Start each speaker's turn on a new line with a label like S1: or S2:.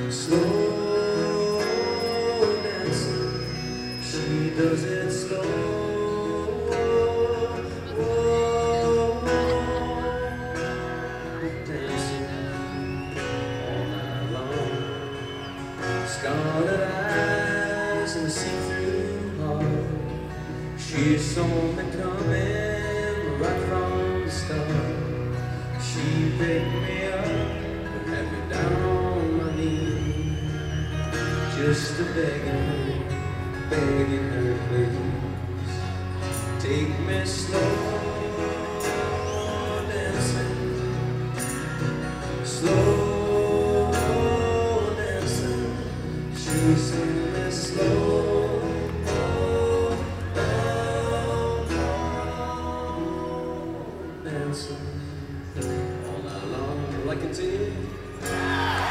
S1: Slow dancing, she does it slow. Dancing all night long. Scarlet eyes and a see-through heart. She saw me coming right from the start. She picked me up and had me down on my knees, just a begging her, please, take me slow.